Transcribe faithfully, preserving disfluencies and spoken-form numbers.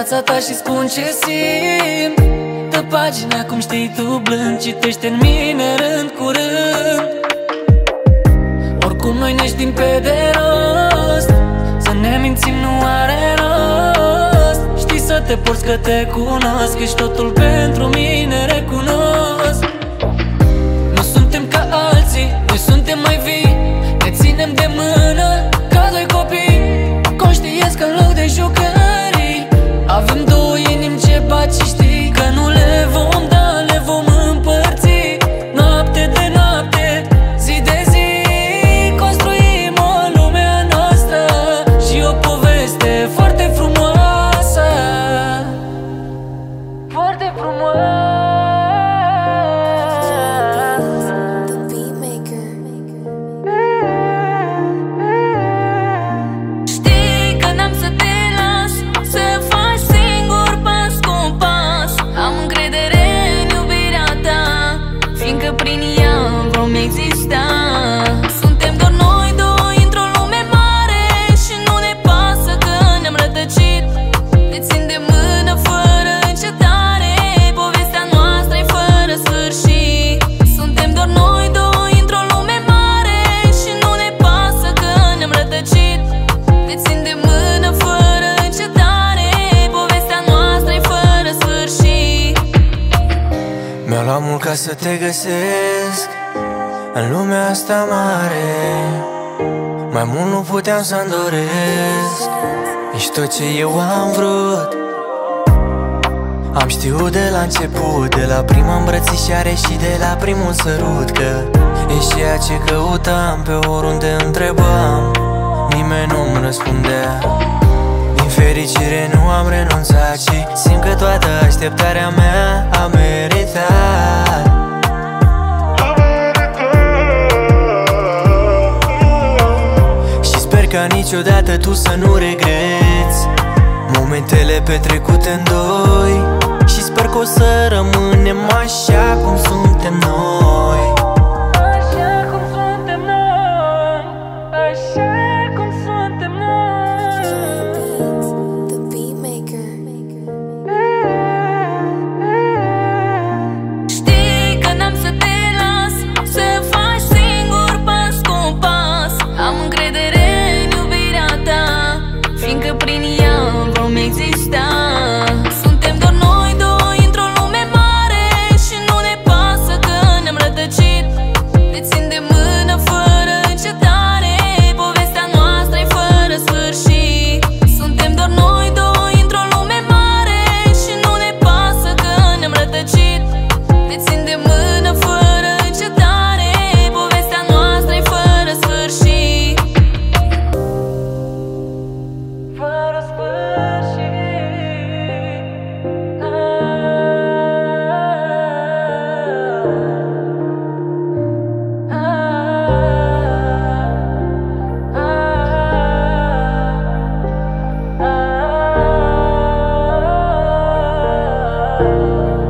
fața ta și spun ce simt. Dă pagina cum știi tu blând, citește în mine rând cu rând. Oricum noi ne știm pe de rost, să ne mințim nu are rost. Știi să te porți că te cunosc, ești totul pentru mine, recunosc. Nu suntem ca alții, noi suntem mai vii, ne ținem de mână ca doi copii. Conștienți că în loc de jucării avem două inimi ce bat și știi că nu le vom da, le vom împărți. Noapte de noapte, zi de zi, construim o lume a noastră și o poveste foarte frumoasă, foarte frumoasă. Suntem doar noi doi într-o lume mare și nu ne pasă că ne-am rătăcit. Ne țin de mână fără încetare, povestea noastră e fără sfârșit. Suntem doar noi doi într-o lume mare și nu ne pasă că ne-am rătăcit. Ne țin de mână fără încetare, povestea noastră e fără sfârșit. Mi-a luat mult ca să te găsesc în lumea asta mare, mai mult nu puteam să-mi doresc. Ești tot ce eu am vrut, am știut de la început, de la prima îmbrățișare și de la primul sărut, că ești ceea ce căutam pe oriunde întrebam. Nimeni nu-mi răspundea. Din fericire nu am renunțat și simt că toată așteptarea mea a meritat. Ca niciodată tu să nu regreți momentele petrecute în doi și sper că o să rămânem așa cum suntem noi. Așa cum suntem noi, așa cum suntem noi. The Beatmaker. Știi că n-am să te las să faci singur pas cu pas. Am încredere fiindcă prin ea vom exista. Suntem doar noi doi într-o lume mare și nu ne pasă că ne-am rătăcit. Ne țin de mână fără încetare, povestea noastră e fără sfârșit. Suntem doar noi doi într-o lume mare și nu ne pasă că ne-am rătăcit. Ne țin de mână fără încetare, povestea noastră e fără sfârșit. Fără sfârșit. Ah, ah, ah, ah.